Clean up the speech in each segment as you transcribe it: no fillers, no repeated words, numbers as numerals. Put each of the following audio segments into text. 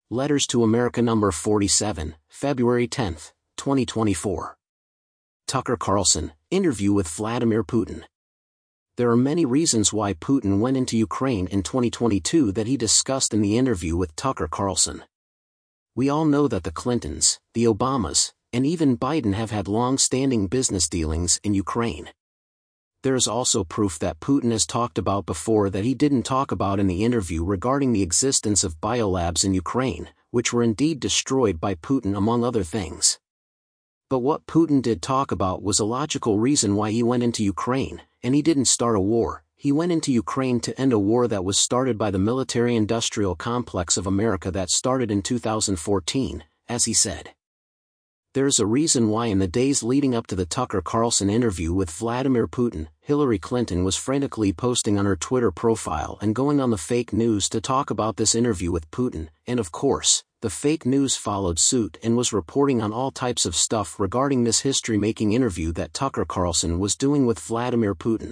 Letters to America number 47, February 10, 2024. Tucker Carlson, interview with Vladimir Putin. There are many reasons why Putin went into Ukraine in 2022 that he discussed in the interview with Tucker Carlson. We all know that the Clintons, the Obamas, and even Biden have had long-standing business dealings in Ukraine. There is also proof that Putin has talked about before that he didn't talk about in the interview regarding the existence of biolabs in Ukraine, which were indeed destroyed by Putin among other things. But what Putin did talk about was a logical reason why he went into Ukraine, and he didn't start a war. He went into Ukraine to end a war that was started by the military-industrial complex of America that started in 2014, as he said. There's a reason why in the days leading up to the Tucker Carlson interview with Vladimir Putin, Hillary Clinton was frantically posting on her Twitter profile and going on the fake news to talk about this interview with Putin, and of course, the fake news followed suit and was reporting on all types of stuff regarding this history-making interview that Tucker Carlson was doing with Vladimir Putin.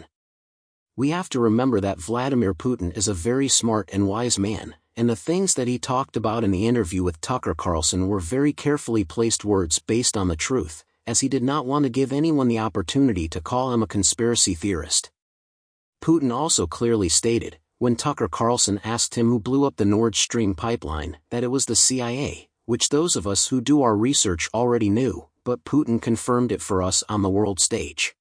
We have to remember that Vladimir Putin is a very smart and wise man, and the things that he talked about in the interview with Tucker Carlson were very carefully placed words based on the truth, as he did not want to give anyone the opportunity to call him a conspiracy theorist. Putin also clearly stated, when Tucker Carlson asked him who blew up the Nord Stream pipeline, that it was the CIA, which those of us who do our research already knew, but Putin confirmed it for us on the world stage.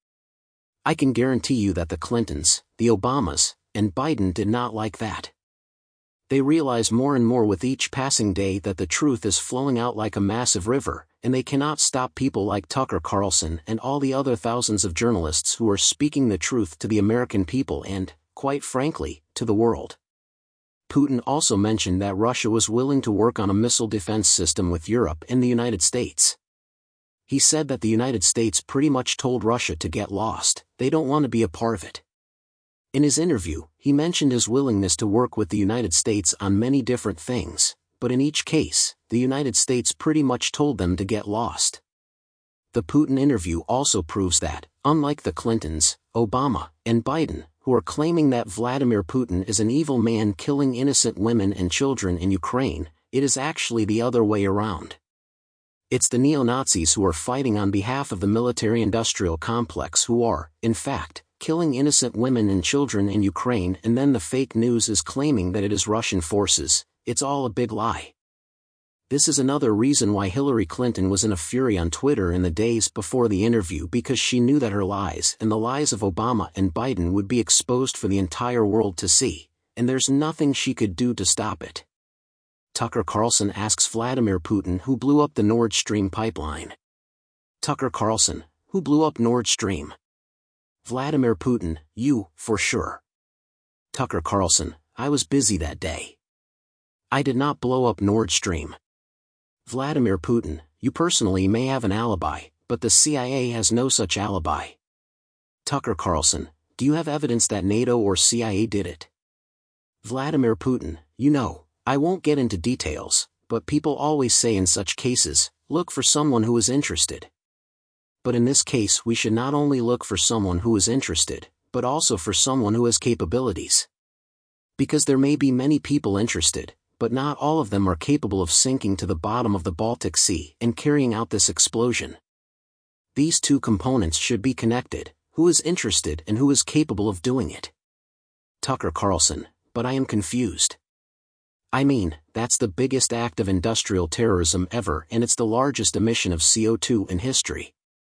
I can guarantee you that the Clintons, the Obamas, and Biden did not like that. They realize more and more with each passing day that the truth is flowing out like a massive river, and they cannot stop people like Tucker Carlson and all the other thousands of journalists who are speaking the truth to the American people and, quite frankly, to the world. Putin also mentioned that Russia was willing to work on a missile defense system with Europe and the United States. He said that the United States pretty much told Russia to get lost, they don't want to be a part of it. In his interview, he mentioned his willingness to work with the United States on many different things, but in each case, the United States pretty much told them to get lost. The Putin interview also proves that, unlike the Clintons, Obama, and Biden, who are claiming that Vladimir Putin is an evil man killing innocent women and children in Ukraine, it is actually the other way around. It's the neo-Nazis who are fighting on behalf of the military-industrial complex who are, in fact, killing innocent women and children in Ukraine, and then the fake news is claiming that it is Russian forces. It's all a big lie. This is another reason why Hillary Clinton was in a fury on Twitter in the days before the interview, because she knew that her lies and the lies of Obama and Biden would be exposed for the entire world to see, and there's nothing she could do to stop it. Tucker Carlson asks Vladimir Putin who blew up the Nord Stream pipeline. Tucker Carlson, who blew up Nord Stream? Vladimir Putin, you, for sure. Tucker Carlson, I was busy that day. I did not blow up Nord Stream. Vladimir Putin, you personally may have an alibi, but the CIA has no such alibi. Tucker Carlson, do you have evidence that NATO or CIA did it? Vladimir Putin, you know, I won't get into details, but people always say in such cases, look for someone who is interested. But in this case we should not only look for someone who is interested, but also for someone who has capabilities. Because there may be many people interested, but not all of them are capable of sinking to the bottom of the Baltic Sea and carrying out this explosion. These two components should be connected: who is interested and who is capable of doing it. Tucker Carlson, but I am confused. I mean, that's the biggest act of industrial terrorism ever, and it's the largest emission of CO2 in history.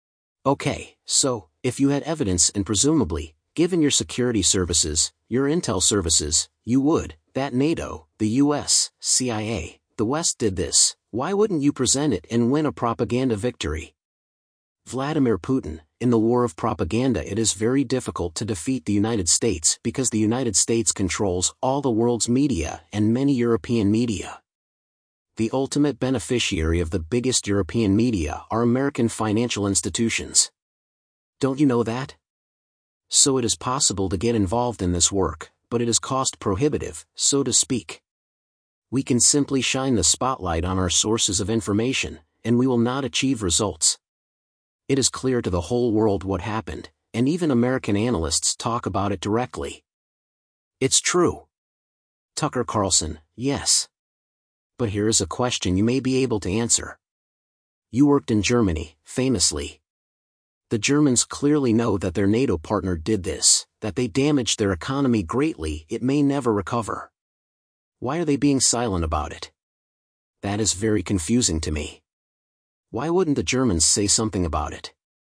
Okay, so, if you had evidence and presumably, given your security services, your intel services, you would, that NATO, the US, CIA, the West did this, why wouldn't you present it and win a propaganda victory? Vladimir Putin, in the war of propaganda it is very difficult to defeat the United States because the United States controls all the world's media and many European media. The ultimate beneficiary of the biggest European media are American financial institutions. Don't you know that? So it is possible to get involved in this work, but it is cost prohibitive, so to speak. We can simply shine the spotlight on our sources of information, and we will not achieve results. It is clear to the whole world what happened, and even American analysts talk about it directly. It's true. Tucker Carlson, yes. But here is a question you may be able to answer. You worked in Germany, famously. The Germans clearly know that their NATO partner did this, that they damaged their economy greatly, it may never recover. Why are they being silent about it? That is very confusing to me. Why wouldn't the Germans say something about it?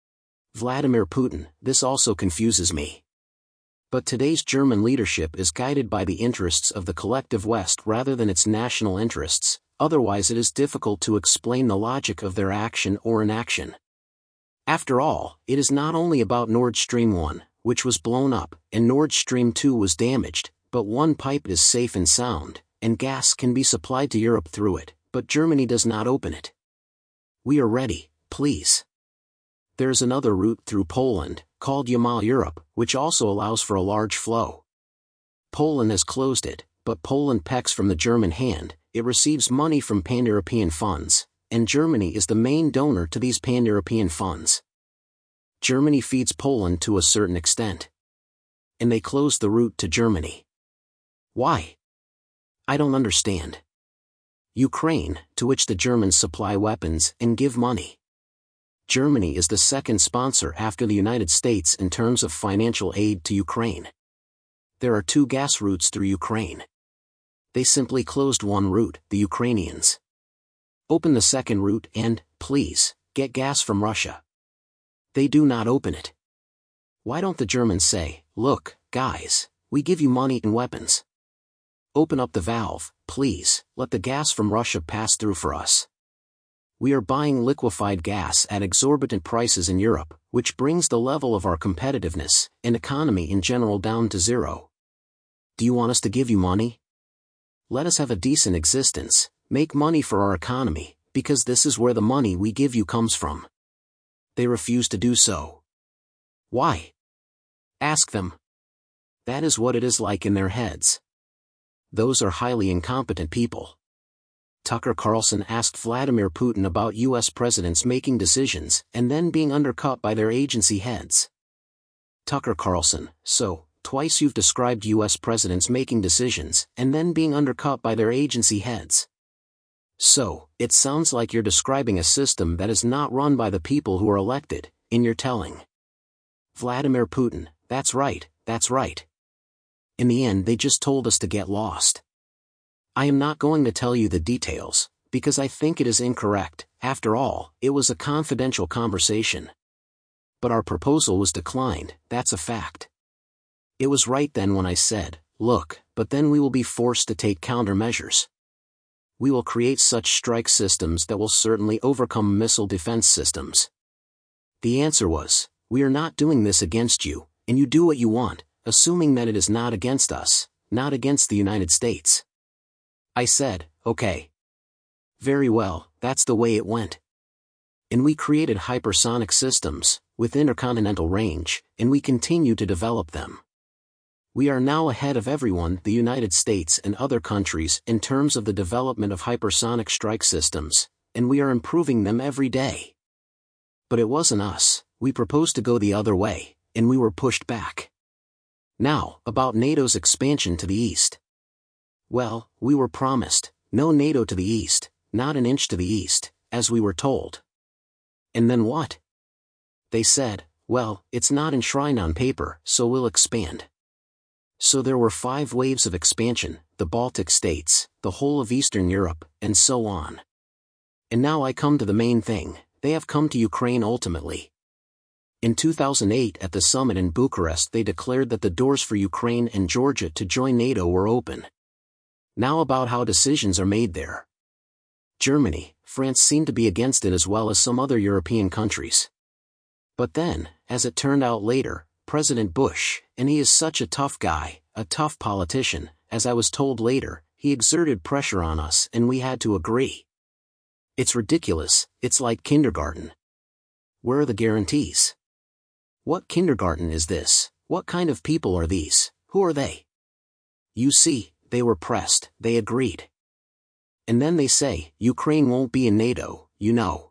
Vladimir Putin, this also confuses me. But today's German leadership is guided by the interests of the collective West rather than its national interests, otherwise it is difficult to explain the logic of their action or inaction. After all, it is not only about Nord Stream 1, which was blown up, and Nord Stream 2 was damaged, but one pipe is safe and sound, and gas can be supplied to Europe through it, but Germany does not open it. We are ready, please. There is another route through Poland, called Yamal Europe, which also allows for a large flow. Poland has closed it, but Poland pecks from the German hand, it receives money from pan-European funds, and Germany is the main donor to these pan-European funds. Germany feeds Poland to a certain extent. And they close the route to Germany. Why? I don't understand. Ukraine, to which the Germans supply weapons and give money. Germany is the second sponsor after the United States in terms of financial aid to Ukraine. There are 2 gas routes through Ukraine. They simply closed one route, the Ukrainians. Open the second route and, please, get gas from Russia. They do not open it. Why don't the Germans say, look, guys, we give you money and weapons. Open up the valve, please, let the gas from Russia pass through for us. We are buying liquefied gas at exorbitant prices in Europe, which brings the level of our competitiveness and economy in general down to zero. Do you want us to give you money? Let us have a decent existence, make money for our economy, because this is where the money we give you comes from. They refuse to do so. Why? Ask them. That is what it is like in their heads. Those are highly incompetent people. Tucker Carlson asked Vladimir Putin about U.S. presidents making decisions and then being undercut by their agency heads. Tucker Carlson, so, twice you've described U.S. presidents making decisions and then being undercut by their agency heads. So, it sounds like you're describing a system that is not run by the people who are elected, in your telling. Vladimir Putin, that's right, that's right. In the end they just told us to get lost. I am not going to tell you the details, because I think it is incorrect, after all, it was a confidential conversation. But our proposal was declined, that's a fact. It was right then when I said, look, but then we will be forced to take countermeasures. We will create such strike systems that will certainly overcome missile defense systems. The answer was, we are not doing this against you, and you do what you want, assuming that it is not against us, not against the United States. I said, okay. Very well, that's the way it went. And we created hypersonic systems, with intercontinental range, and we continue to develop them. We are now ahead of everyone, the United States and other countries, in terms of the development of hypersonic strike systems, and we are improving them every day. But it wasn't us, we proposed to go the other way, and we were pushed back. Now, about NATO's expansion to the east. Well, we were promised, no NATO to the east, not an inch to the east, as we were told. And then what? They said, well, it's not enshrined on paper, so we'll expand. So there were 5 waves of expansion, the Baltic states, the whole of Eastern Europe, and so on. And now I come to the main thing, they have come to Ukraine ultimately. In 2008 at the summit in Bucharest they declared that the doors for Ukraine and Georgia to join NATO were open. Now about how decisions are made there. Germany, France seem to be against it as well as some other European countries. But then, as it turned out later, President Bush, and he is such a tough guy, a tough politician, as I was told later, he exerted pressure on us and we had to agree. It's ridiculous, it's like kindergarten. Where are the guarantees? What kindergarten is this? What kind of people are these? Who are they? You see, they were pressed, they agreed. And then they say, Ukraine won't be in NATO, you know.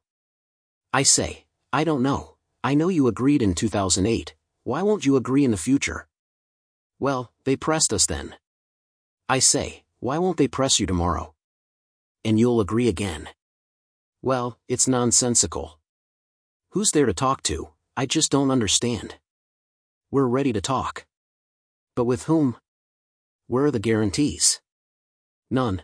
I say, I don't know, I know you agreed in 2008, why won't you agree in the future? Well, they pressed us then. I say, why won't they press you tomorrow? and you'll agree again. Well, it's nonsensical. Who's there to talk to? I just don't understand. We're ready to talk. But with whom? Where are the guarantees? None.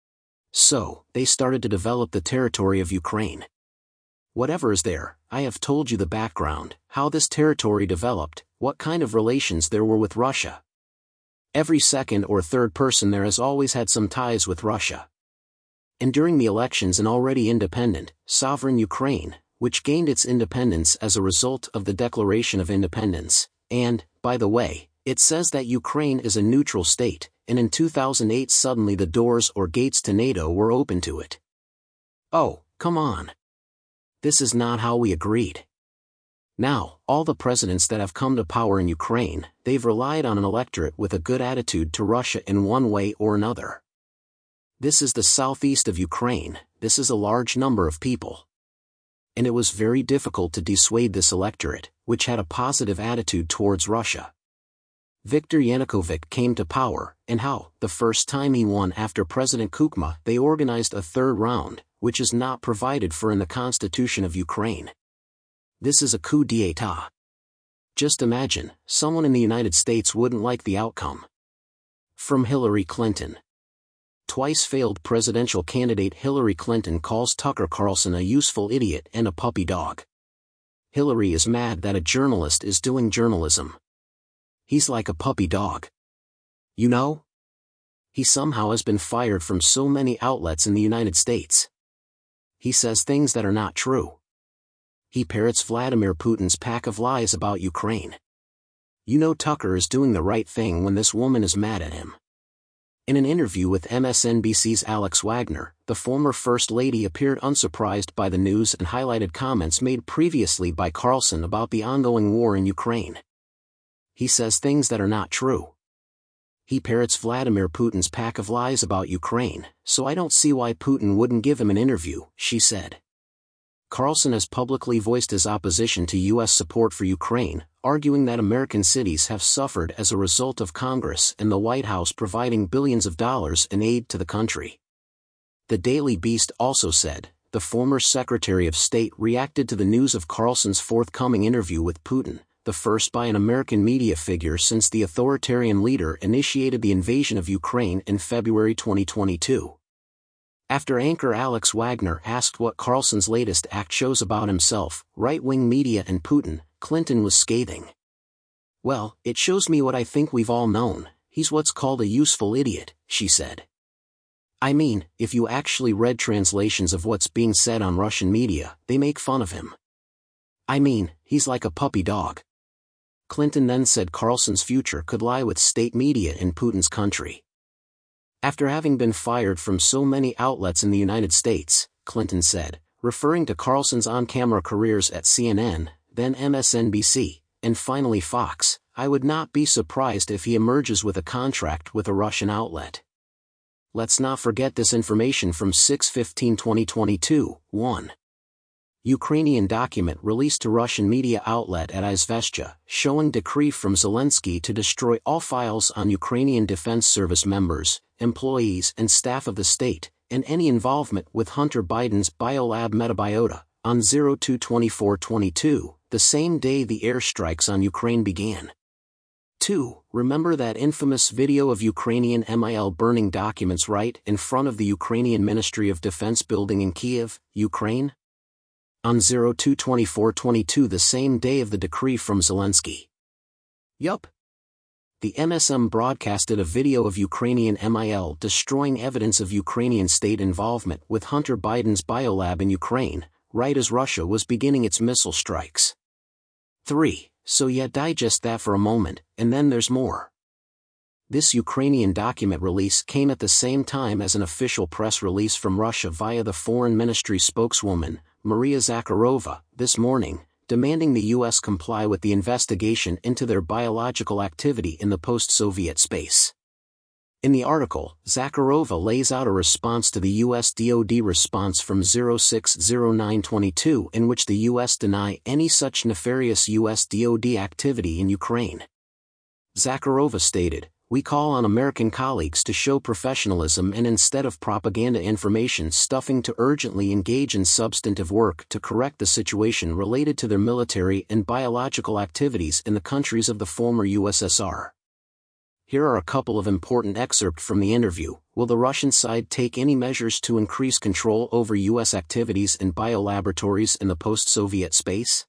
So, they started to develop the territory of Ukraine. Whatever is there, I have told you the background, how this territory developed, what kind of relations there were with Russia. Every second or third person there has always had some ties with Russia. And during the elections in already independent, sovereign Ukraine, which gained its independence as a result of the Declaration of Independence, and, by the way, it says that Ukraine is a neutral state, and in 2008 suddenly the doors or gates to NATO were open to it. Oh, come on. This is not how we agreed. Now, all the presidents that have come to power in Ukraine, they've relied on an electorate with a good attitude to Russia in one way or another. This is the southeast of Ukraine, this is a large number of people. And it was very difficult to dissuade this electorate, which had a positive attitude towards Russia. Viktor Yanukovych came to power, and how, the first time he won after President Kukma, they organized a third round, which is not provided for in the Constitution of Ukraine. This is a coup d'état. Just imagine, someone in the United States wouldn't like the outcome. From Hillary Clinton. Twice failed presidential candidate Hillary Clinton calls Tucker Carlson a useful idiot and a puppy dog. Hillary is mad that a journalist is doing journalism. He's like a puppy dog. You know? He somehow has been fired from so many outlets in the United States. He says things that are not true. He parrots Vladimir Putin's pack of lies about Ukraine. You know Tucker is doing the right thing when this woman is mad at him. In an interview with MSNBC's Alex Wagner, the former First Lady appeared unsurprised by the news and highlighted comments made previously by Carlson about the ongoing war in Ukraine. He says things that are not true. He parrots Vladimir Putin's pack of lies about Ukraine, so I don't see why Putin wouldn't give him an interview, she said. Carlson has publicly voiced his opposition to U.S. support for Ukraine, arguing that American cities have suffered as a result of Congress and the White House providing billions of dollars in aid to the country. The Daily Beast also said, the former Secretary of State reacted to the news of Carlson's forthcoming interview with Putin, the first by an American media figure since the authoritarian leader initiated the invasion of Ukraine in February 2022. After anchor Alex Wagner asked what Carlson's latest act shows about himself, right-wing media and Putin, Clinton was scathing. Well, it shows me what I think we've all known, he's what's called a useful idiot, she said. I mean, if you actually read translations of what's being said on Russian media, they make fun of him. I mean, he's like a puppy dog. Clinton then said Carlson's future could lie with state media in Putin's country. After having been fired from so many outlets in the United States, Clinton said, referring to Carlson's on-camera careers at CNN, then MSNBC, and finally Fox, I would not be surprised if he emerges with a contract with a Russian outlet. Let's not forget this information from 6/15/2022, 1. Ukrainian document released to Russian media outlet at Izvestia, showing decree from Zelensky to destroy all files on Ukrainian Defense Service members, employees and staff of the state, and any involvement with Hunter Biden's biolab Metabiota, on 02/24/22, the same day the airstrikes on Ukraine began. 2. Remember that infamous video of Ukrainian MIL burning documents right in front of the Ukrainian Ministry of Defense building in Kiev, Ukraine? On 02/24/22, the same day of the decree from Zelensky. Yup. The MSM broadcasted a video of Ukrainian MIL destroying evidence of Ukrainian state involvement with Hunter Biden's biolab in Ukraine, right as Russia was beginning its missile strikes. 3. So yeah, digest that for a moment, and then there's more. This Ukrainian document release came at the same time as an official press release from Russia via the Foreign Ministry spokeswoman, Maria Zakharova, this morning, demanding the U.S. comply with the investigation into their biological activity in the post-Soviet space. In the article, Zakharova lays out a response to the U.S. DoD response from 06/09/22 in which the U.S. deny any such nefarious U.S. DoD activity in Ukraine. Zakharova stated, we call on American colleagues to show professionalism and instead of propaganda information stuffing to urgently engage in substantive work to correct the situation related to their military and biological activities in the countries of the former USSR. Here are a couple of important excerpts from the interview. Will the Russian side take any measures to increase control over U.S. activities in biolaboratories in the post-Soviet space?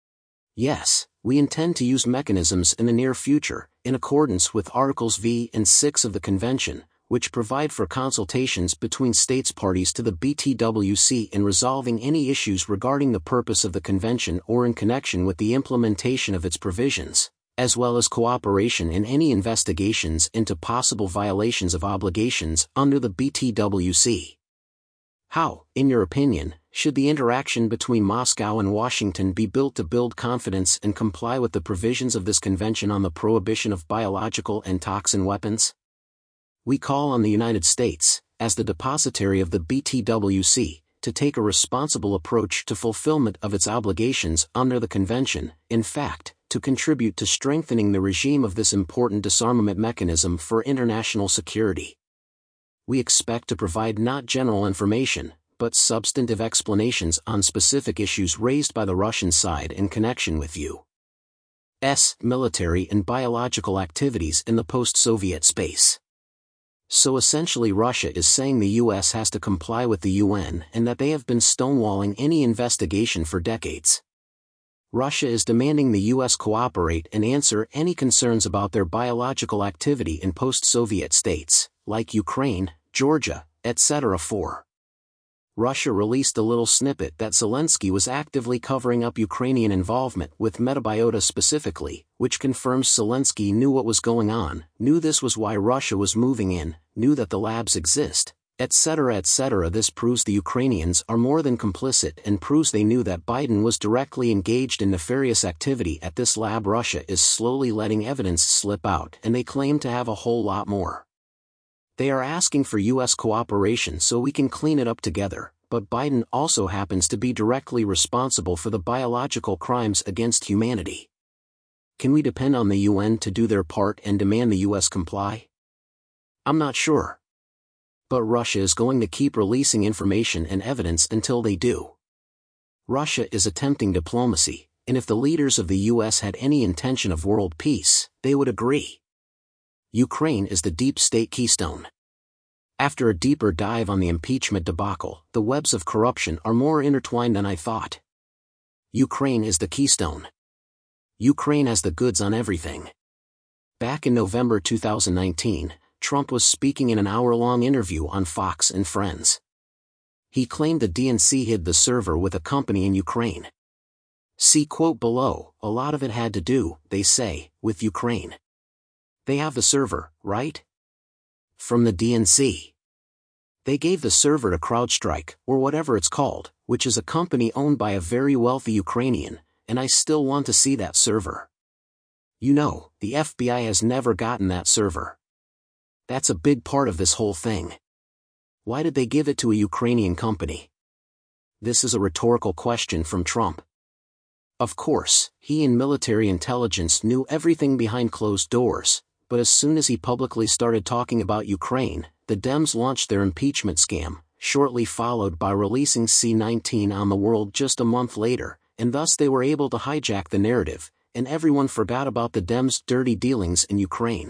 Yes, we intend to use mechanisms in the near future, in accordance with Articles V and 6 of the Convention, which provide for consultations between states parties to the BTWC in resolving any issues regarding the purpose of the Convention or in connection with the implementation of its provisions, as well as cooperation in any investigations into possible violations of obligations under the BTWC. How, in your opinion, should the interaction between Moscow and Washington be built to build confidence and comply with the provisions of this Convention on the Prohibition of Biological and Toxin Weapons? We call on the United States, as the depositary of the BTWC, to take a responsible approach to fulfillment of its obligations under the Convention, in fact, to contribute to strengthening the regime of this important disarmament mechanism for international security. We expect to provide not general information, but substantive explanations on specific issues raised by the Russian side in connection with U.S. military and biological activities in the post-Soviet space. So essentially Russia is saying the U.S. has to comply with the UN and that they have been stonewalling any investigation for decades. Russia is demanding the U.S. cooperate and answer any concerns about their biological activity in post-Soviet states, like Ukraine, Georgia, etc. 4. Russia released a little snippet that Zelensky was actively covering up Ukrainian involvement with Metabiota specifically, which confirms Zelensky knew what was going on, knew this was why Russia was moving in, knew that the labs exist, etc. etc. This proves the Ukrainians are more than complicit and proves they knew that Biden was directly engaged in nefarious activity at this lab. Russia is slowly letting evidence slip out and they claim to have a whole lot more. They are asking for U.S. cooperation so we can clean it up together, but Biden also happens to be directly responsible for the biological crimes against humanity. Can we depend on the UN to do their part and demand the U.S. comply? I'm not sure. But Russia is going to keep releasing information and evidence until they do. Russia is attempting diplomacy, and if the leaders of the U.S. had any intention of world peace, they would agree. Ukraine is the deep state keystone. After a deeper dive on the impeachment debacle, the webs of corruption are more intertwined than I thought. Ukraine is the keystone. Ukraine has the goods on everything. Back in November 2019, Trump was speaking in an hour-long interview on Fox and Friends. He claimed the DNC hid the server with a company in Ukraine. See quote below. A lot of it had to do, they say, with Ukraine. They have the server, right? From the DNC. They gave the server to CrowdStrike, or whatever it's called, which is a company owned by a very wealthy Ukrainian, and I still want to see that server. You know, the FBI has never gotten that server. That's a big part of this whole thing. Why did they give it to a Ukrainian company? This is a rhetorical question from Trump. Of course, he and military intelligence knew everything behind closed doors, but as soon as he publicly started talking about Ukraine, the Dems launched their impeachment scam, shortly followed by releasing C-19 on the world just a month later, and thus they were able to hijack the narrative, and everyone forgot about the Dems' dirty dealings in Ukraine.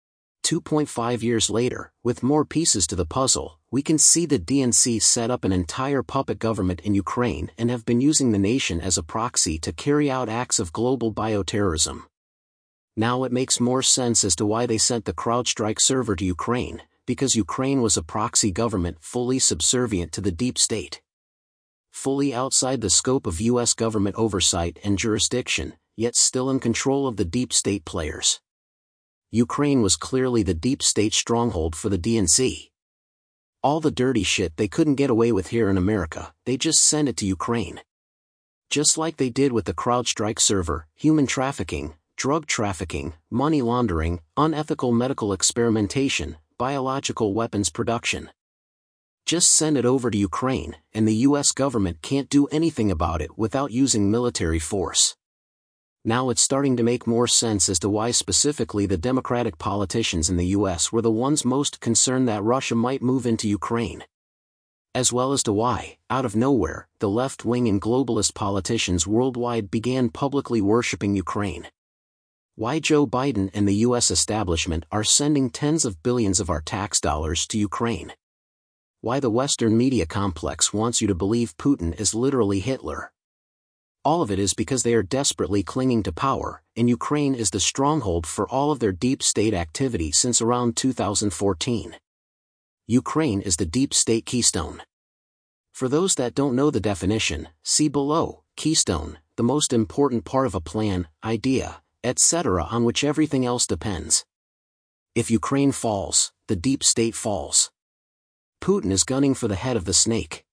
2.5 years later, with more pieces to the puzzle, we can see the DNC set up an entire puppet government in Ukraine and have been using the nation as a proxy to carry out acts of global bioterrorism. Now it makes more sense as to why they sent the CrowdStrike server to Ukraine, because Ukraine was a proxy government fully subservient to the deep state. Fully outside the scope of U.S. government oversight and jurisdiction, yet still in control of the deep state players. Ukraine was clearly the deep state stronghold for the DNC. All the dirty shit they couldn't get away with here in America, they just sent it to Ukraine. Just like they did with the CrowdStrike server, human trafficking, drug trafficking, money laundering, unethical medical experimentation, biological weapons production. Just send it over to Ukraine, and the U.S. government can't do anything about it without using military force. Now it's starting to make more sense as to why specifically the Democratic politicians in the US were the ones most concerned that Russia might move into Ukraine. As well as to why, out of nowhere, the left-wing and globalist politicians worldwide began publicly worshipping Ukraine. Why Joe Biden and the US establishment are sending tens of billions of our tax dollars to Ukraine. Why the Western media complex wants you to believe Putin is literally Hitler. All of it is because they are desperately clinging to power, and Ukraine is the stronghold for all of their deep state activity since around 2014. Ukraine is the deep state keystone. For those that don't know the definition, see below. Keystone, the most important part of a plan, idea, etc. on which everything else depends. If Ukraine falls, the deep state falls. Putin is gunning for the head of the snake.